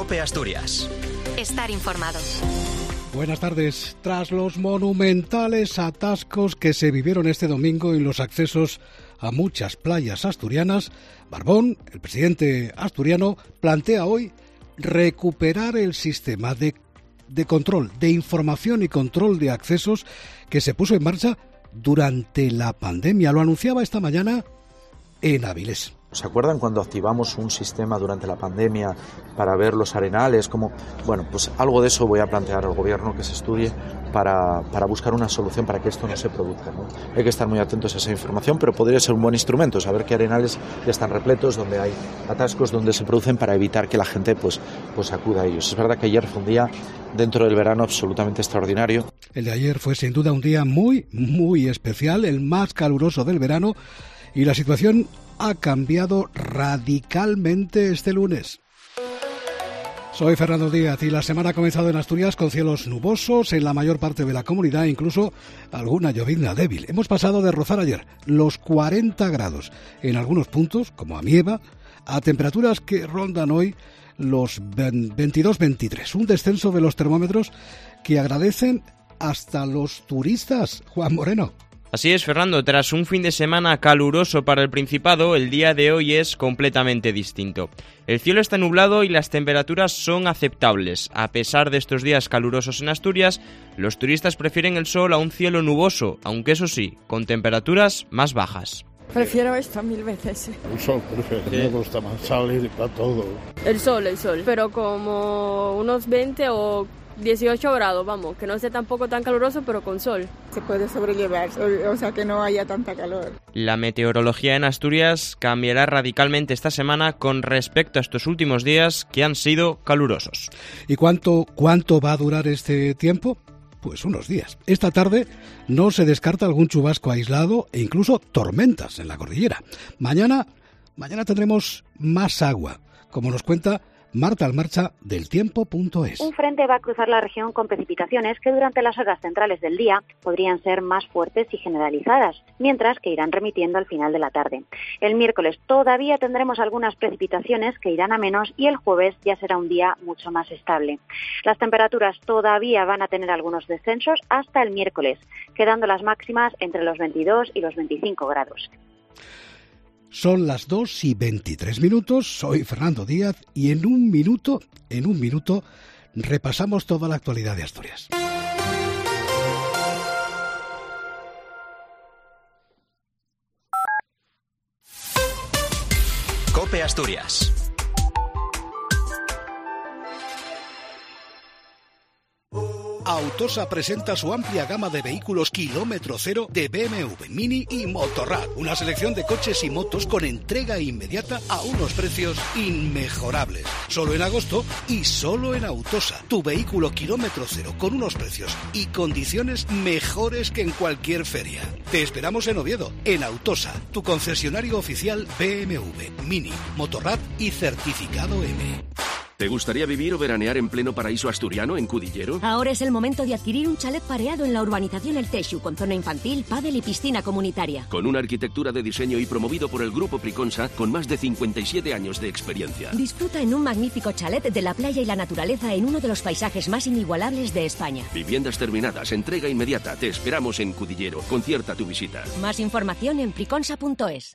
COPE Asturias. Estar informado. Buenas tardes. Tras los monumentales atascos que se vivieron este domingo en los accesos a muchas playas asturianas, Barbón, el presidente asturiano, plantea hoy recuperar el sistema de control, de información y control de accesos que se puso en marcha durante la pandemia. Lo anunciaba esta mañana en Avilés. ¿Se acuerdan cuando activamos un sistema durante la pandemia para ver los arenales? Pues algo de eso voy a plantear al gobierno que se estudie para buscar una solución para que esto no se produzca, ¿no? Hay que estar muy atentos a esa información, pero podría ser un buen instrumento, saber qué arenales ya están repletos, donde hay atascos, donde se producen, para evitar que la gente pues acuda a ellos. Es verdad que ayer fue un día dentro del verano absolutamente extraordinario. El de ayer fue sin duda un día muy, muy especial, el más caluroso del verano, y la situación ha cambiado radicalmente este lunes. Soy Fernando Díaz y la semana ha comenzado en Asturias con cielos nubosos en la mayor parte de la comunidad, incluso alguna llovizna débil. Hemos pasado de rozar ayer los 40 grados en algunos puntos, como Amieva, a temperaturas que rondan hoy los 22-23. Un descenso de los termómetros que agradecen hasta los turistas. Juan Moreno. Así es, Fernando, tras un fin de semana caluroso para el Principado, el día de hoy es completamente distinto. El cielo está nublado y las temperaturas son aceptables. A pesar de estos días calurosos en Asturias, los turistas prefieren el sol a un cielo nuboso, aunque eso sí, con temperaturas más bajas. Prefiero esto 1000 veces. El sol, prefiero. Me gusta más salir para todo. El sol, pero como unos 20 o 18 grados, vamos, que no esté tampoco tan caluroso, pero con sol. Se puede sobrellevar, o sea, que no haya tanta calor. La meteorología en Asturias cambiará radicalmente esta semana con respecto a estos últimos días que han sido calurosos. ¿Y cuánto va a durar este tiempo? Pues unos días. Esta tarde no se descarta algún chubasco aislado e incluso tormentas en la cordillera. Mañana tendremos más agua, como nos cuenta Marta Almarcha del Tiempo.es. Un frente va a cruzar la región con precipitaciones que durante las horas centrales del día podrían ser más fuertes y generalizadas, mientras que irán remitiendo al final de la tarde. El miércoles todavía tendremos algunas precipitaciones que irán a menos y el jueves ya será un día mucho más estable. Las temperaturas todavía van a tener algunos descensos hasta el miércoles, quedando las máximas entre los 22 y los 25 grados. Son las 2:23. Soy Fernando Díaz y en un minuto repasamos toda la actualidad de Asturias. COPE Asturias. Autosa presenta su amplia gama de vehículos kilómetro cero de BMW, Mini y Motorrad. Una selección de coches y motos con entrega inmediata a unos precios inmejorables. Solo en agosto y solo en Autosa. Tu vehículo kilómetro cero con unos precios y condiciones mejores que en cualquier feria. Te esperamos en Oviedo, en Autosa, tu concesionario oficial BMW, Mini, Motorrad y certificado M. ¿Te gustaría vivir o veranear en pleno paraíso asturiano, en Cudillero? Ahora es el momento de adquirir un chalet pareado en la urbanización El Texu, con zona infantil, pádel y piscina comunitaria. Con una arquitectura de diseño y promovido por el Grupo Priconsa, con más de 57 años de experiencia. Disfruta en un magnífico chalet de la playa y la naturaleza en uno de los paisajes más inigualables de España. Viviendas terminadas, entrega inmediata. Te esperamos en Cudillero. Concierta tu visita. Más información en priconsa.es.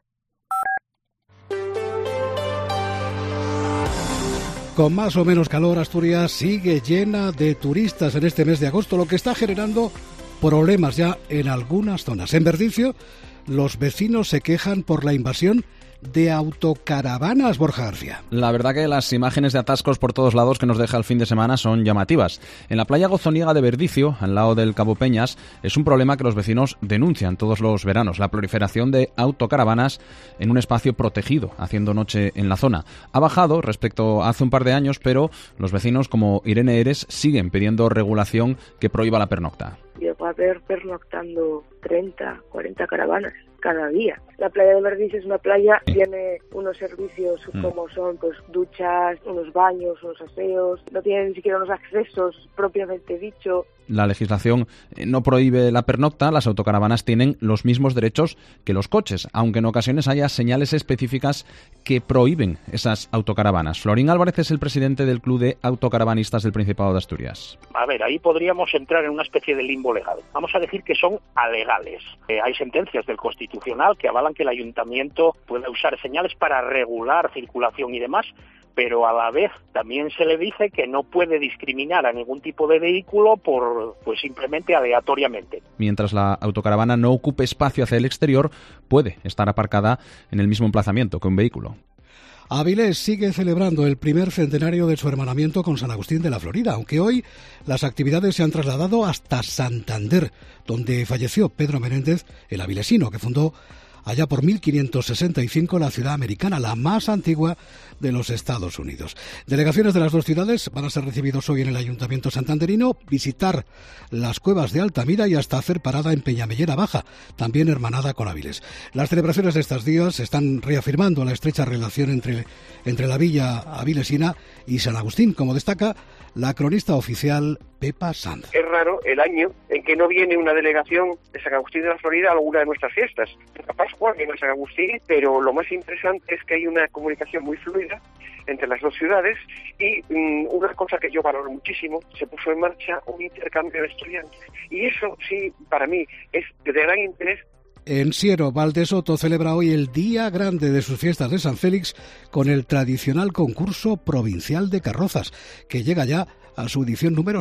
Con más o menos calor, Asturias sigue llena de turistas en este mes de agosto, lo que está generando problemas ya en algunas zonas. En Verdicio, los vecinos se quejan por la invasión de autocaravanas, Borja García. La verdad que las imágenes de atascos por todos lados que nos deja el fin de semana son llamativas. En la playa gozoniega de Verdicio, al lado del Cabo Peñas, es un problema que los vecinos denuncian todos los veranos, la proliferación de autocaravanas en un espacio protegido, haciendo noche en la zona. Ha bajado respecto a hace un par de años, pero los vecinos, como Irene Eres, siguen pidiendo regulación que prohíba la pernocta. Llegó a haber pernoctando 30, 40 caravanas cada día. La playa de Verdicio es una playa que tiene unos servicios como son pues duchas, unos baños, unos aseos, no tiene ni siquiera unos accesos propiamente dicho. la legislación no prohíbe la pernocta, las autocaravanas tienen los mismos derechos que los coches, aunque en ocasiones haya señales específicas que prohíben esas autocaravanas. Florín Álvarez es el presidente del Club de Autocaravanistas del Principado de Asturias. A ver, ahí podríamos entrar en una especie de limbo legal. Vamos a decir que son alegales. Hay sentencias del Constitucional que avalan que el ayuntamiento puede usar señales para regular circulación y demás, pero a la vez también se le dice que no puede discriminar a ningún tipo de vehículo pues simplemente aleatoriamente. Mientras la autocaravana no ocupe espacio hacia el exterior, puede estar aparcada en el mismo emplazamiento que un vehículo. Avilés sigue celebrando el primer centenario de su hermanamiento con San Agustín de la Florida, aunque hoy las actividades se han trasladado hasta Santander, donde falleció Pedro Menéndez, el avilesino que fundó allá por 1565 la ciudad americana, la más antigua de los Estados Unidos. Delegaciones de las dos ciudades van a ser recibidos hoy en el Ayuntamiento santanderino, visitar las cuevas de Altamira y hasta hacer parada en Peñamellera Baja, también hermanada con Avilés. Las celebraciones de estos días están reafirmando la estrecha relación entre la villa avilesina y San Agustín, como destaca la cronista oficial Pepa Sanz. Es raro el año en que no viene una delegación de San Agustín de la Florida a alguna de nuestras fiestas. La Pascua viene a San Agustín, pero lo más interesante es que hay una comunicación muy fluida entre las dos ciudades y una cosa que yo valoro muchísimo, se puso en marcha un intercambio de estudiantes. Y eso sí, para mí, es de gran interés. En Siero, Valdesoto celebra hoy el día grande de sus fiestas de San Félix con el tradicional concurso provincial de carrozas, que llega ya a su edición número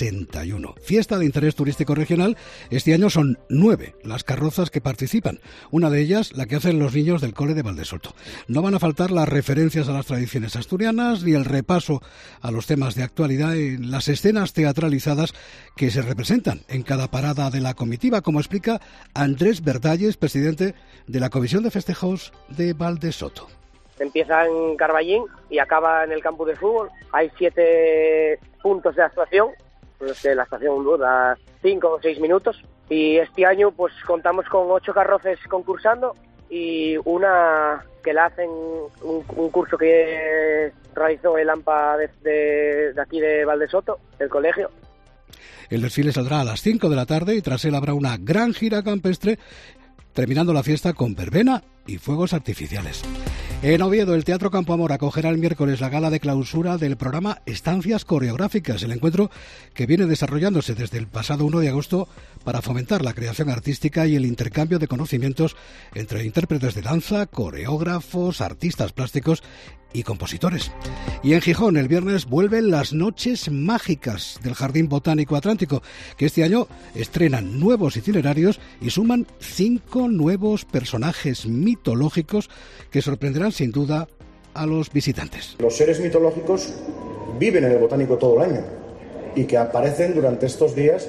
61. Fiesta de interés turístico regional. Este año son 9 las carrozas que participan. Una de ellas, la que hacen los niños del cole de Valdesoto. No van a faltar las referencias a las tradiciones asturianas ni el repaso a los temas de actualidad en las escenas teatralizadas que se representan en cada parada de la comitiva, como explica Andrés Verdalles, presidente de la Comisión de Festejos de Valdesoto. Empieza en Carballín y acaba en el campo de fútbol. Hay 7 puntos de actuación, la actuación dura 5 o 6 minutos. Y este año pues contamos con 8 carroces concursando y una que la hacen un curso que realizó el AMPA de aquí de Valdesoto, del colegio. El desfile saldrá a las 5 de la tarde y tras él habrá una gran gira campestre, terminando la fiesta con verbena y fuegos artificiales. En Oviedo, el Teatro Campo Amor acogerá el miércoles la gala de clausura del programa Estancias Coreográficas, el encuentro que viene desarrollándose desde el pasado 1 de agosto para fomentar la creación artística y el intercambio de conocimientos entre intérpretes de danza, coreógrafos, artistas plásticos y compositores. Y en Gijón, el viernes, vuelven las Noches Mágicas del Jardín Botánico Atlántico, que este año estrenan nuevos itinerarios y suman 5 nuevos personajes mitológicos que sorprenderán sin duda a los visitantes. Los seres mitológicos viven en el botánico todo el año y que aparecen durante estos días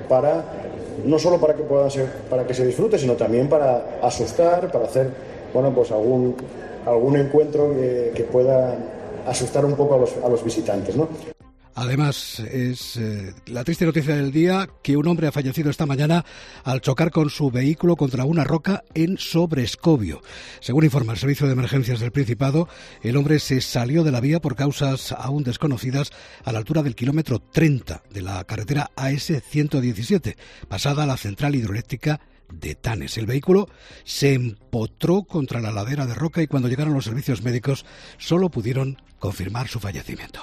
no solo para que pueda ser, para que se disfrute, sino también para asustar, para hacer pues algún encuentro que pueda asustar un poco a los visitantes, ¿no? Además, es la triste noticia del día que un hombre ha fallecido esta mañana al chocar con su vehículo contra una roca en Sobrescobio. Según informa el Servicio de Emergencias del Principado, el hombre se salió de la vía por causas aún desconocidas a la altura del kilómetro 30 de la carretera AS-117, pasada la central hidroeléctrica de Tanes. El vehículo se empotró contra la ladera de roca y cuando llegaron los servicios médicos solo pudieron confirmar su fallecimiento.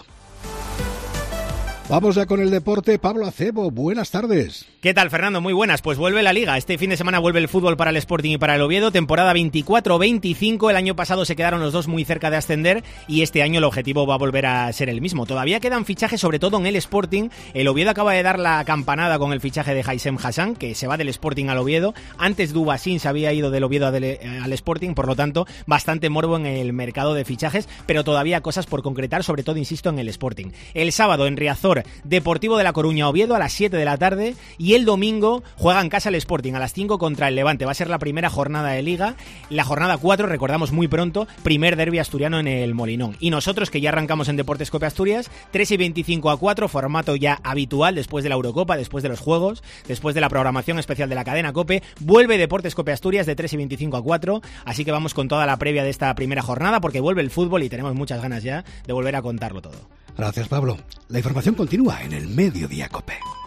Vamos ya con el deporte. Pablo Acebo, buenas tardes. ¿Qué tal, Fernando? Muy buenas. Pues vuelve la Liga. Este fin de semana vuelve el fútbol para el Sporting y para el Oviedo. Temporada 24-25. El año pasado se quedaron los dos muy cerca de ascender y este año el objetivo va a volver a ser el mismo. Todavía quedan fichajes, sobre todo en el Sporting. El Oviedo acaba de dar la campanada con el fichaje de Haysem Hassan, que se va del Sporting al Oviedo. Antes Dubasín se había ido del Oviedo al Sporting, por lo tanto, bastante morbo en el mercado de fichajes, pero todavía cosas por concretar, sobre todo, insisto, en el Sporting. El sábado en Riazor, Deportivo de La Coruña Oviedo a las 7 de la tarde y el domingo juega en casa el Sporting a las 5 contra el Levante. Va a ser la primera jornada de Liga, la jornada 4, recordamos muy pronto, primer derbi asturiano en el Molinón. Y nosotros que ya arrancamos en Deportes Cope Asturias, 3:25 formato ya habitual después de la Eurocopa, después de los Juegos, después de la programación especial de la cadena Cope, vuelve Deportes Cope Asturias de 3:25 así que vamos con toda la previa de esta primera jornada porque vuelve el fútbol y tenemos muchas ganas ya de volver a contarlo todo. Gracias, Pablo. La información continúa en el Mediodía Cope.